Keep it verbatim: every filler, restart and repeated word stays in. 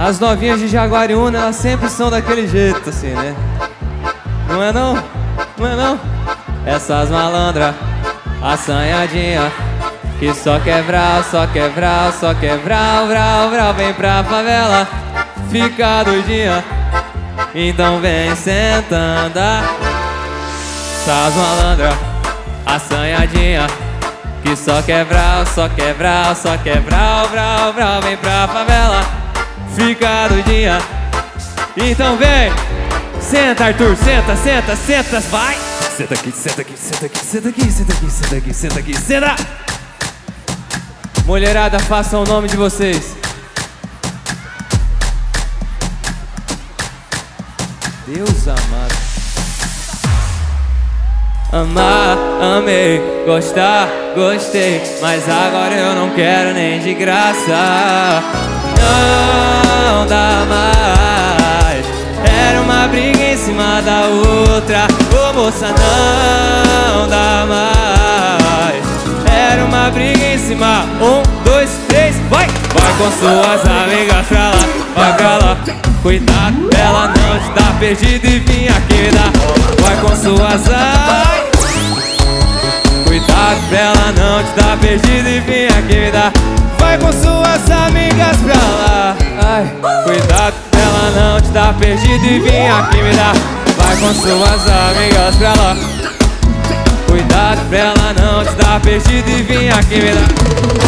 As novinhas de Jaguariúna, elas sempre são daquele jeito assim, né? Não é não? Não é não? Essas malandras, assanhadinha, que só quebrar, só quebrar, só quebrar, vral, vral, vem pra favela, fica doidinha, então vem sentando. Essas malandras, assanhadinha, que só quebrar, só quebrar, só quebrar, vral, vral, vem pra favela, fica doidinha, então vem. Senta, Arthur, senta, senta, senta, vai. Senta aqui, senta aqui, senta aqui, senta aqui, senta aqui, senta aqui, senta aqui, senta. Mulherada, façam o nome de vocês. Deus amado. Amar, amei, gostar, gostei, mas agora eu não quero nem de graça. Não dá mais. Era uma briga em cima da outra. Ô moça, não dá mais. Era uma briga em cima. Um, dois, três, vai! Vai com suas amigas pra lá, vai pra lá. Cuidado, ela não está perdida e vim aqui me dar. Vai com suas amigas. Cuidado, ela não está perdida e vim aqui me dar. Vai com suas amigas pra lá. Ai, cuidado, ela não te dá perdida e vim aqui me dar. Vai com suas amigas pra lá. Cuidado pra ela não te dar perdida e vim aqui me dar.